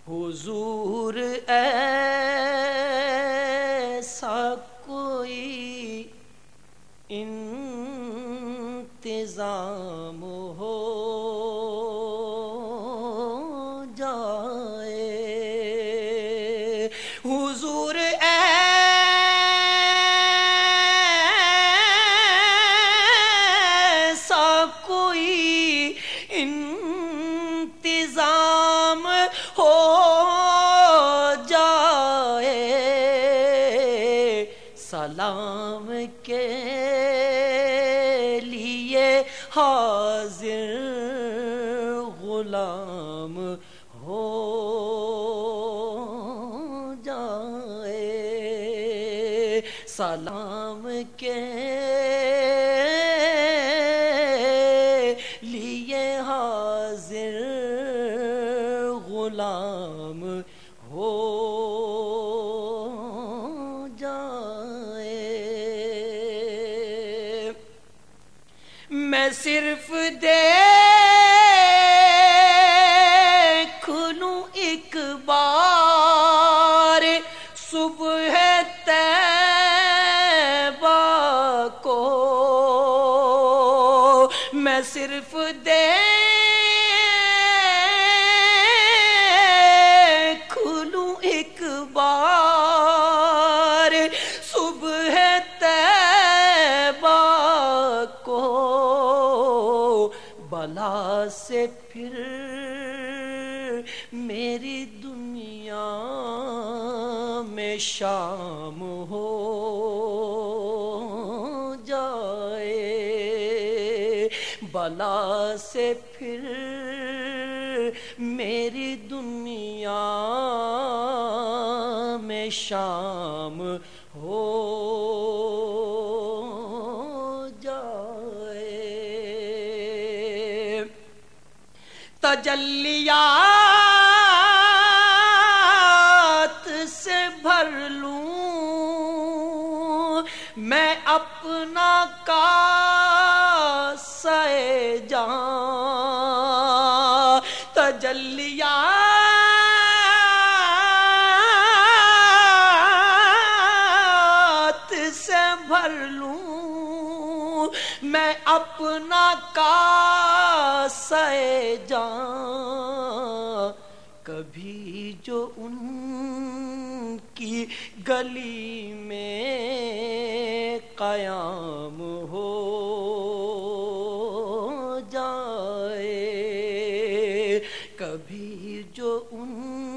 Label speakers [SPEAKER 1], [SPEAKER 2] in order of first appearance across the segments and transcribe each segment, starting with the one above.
[SPEAKER 1] حضور ایسا کوئی انتظام ہو جائے، حضور ایسا کوئی انتظام ہو جائے، سلام کے لیے حاضر غلام ہو جائے، سلام کے لیے حاضر غلام ہو جائے۔ میں صرف دیکھ لوں ایک بار صبح طیبہ کو، میں صرف دیکھ لوں ایک بار صبح طیبہ کو، بلا سے پھر میری دنیا میں شام ہو جائے، بلا سے پھر میری دنیا میں شام ہو جائے۔ تجلیات سے بھر لوں میں اپنا کاسہ جاں، تجلیات سے بھر لوں میں اپنا کاسہ جاں، کبھی جو ان کی گلی میں قیام ہو جائے، کبھی جو ان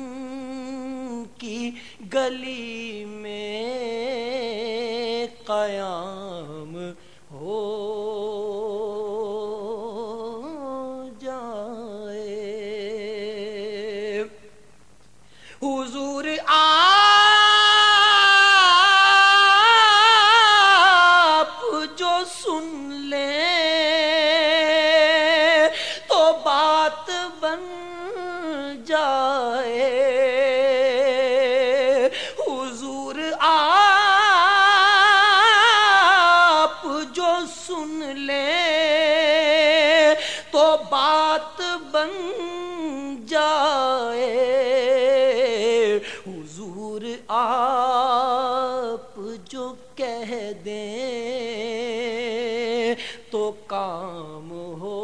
[SPEAKER 1] کی گلی میں قیام ہو جائے۔ حضور آپ جو سن لیں تو بات بن جائے، حضور آپ جو سن لیں تو بات بن جائے، حضور آپ جو کہہ دیں تو کام ہو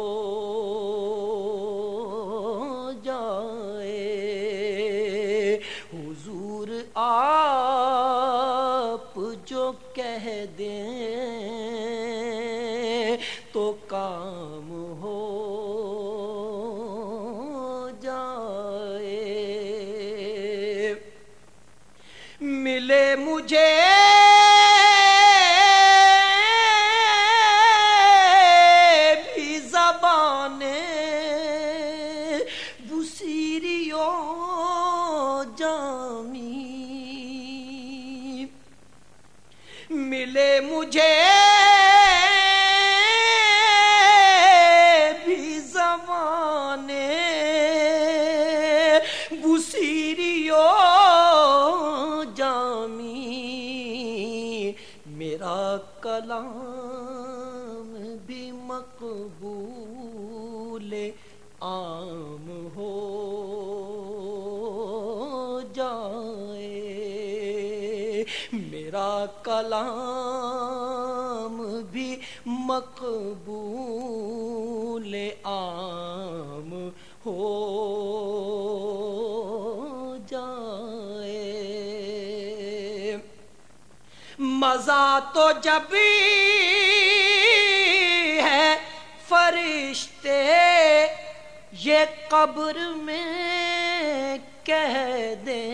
[SPEAKER 1] جائے، حضور آپ جو کہہ دیں تو کام ہو جائے۔ ملے مجھے بھی زبانیں بصیری و جامی، ملے مجھے بھی زبانیں بصیری و جامی، میرا کلام بھی مقبول عام ہو جائے، میرا کلام بھی مقبول عام ہو جائے۔ مزہ تو جب ہے فرشتے یہ قبر میں کہہ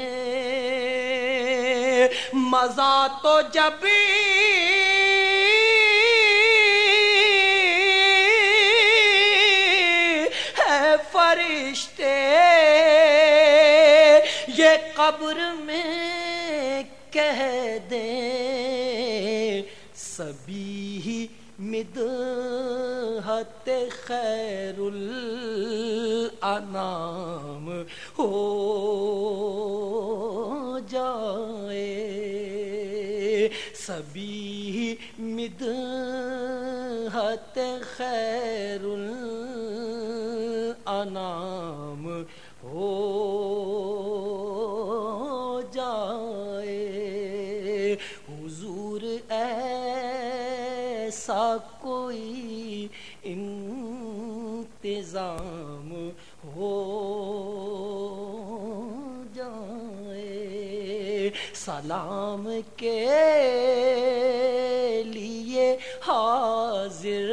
[SPEAKER 1] دیں، مزہ تو جب ہے فرشتے یہ قبر میں کہہ دیں، سبھی مدحت خیر الانام ہو جائے، سبھی مدحت خیر الانام ہو جائے۔ حضور ایسا کوئی انتظام ہو جائے، سلام کے لیے حاضر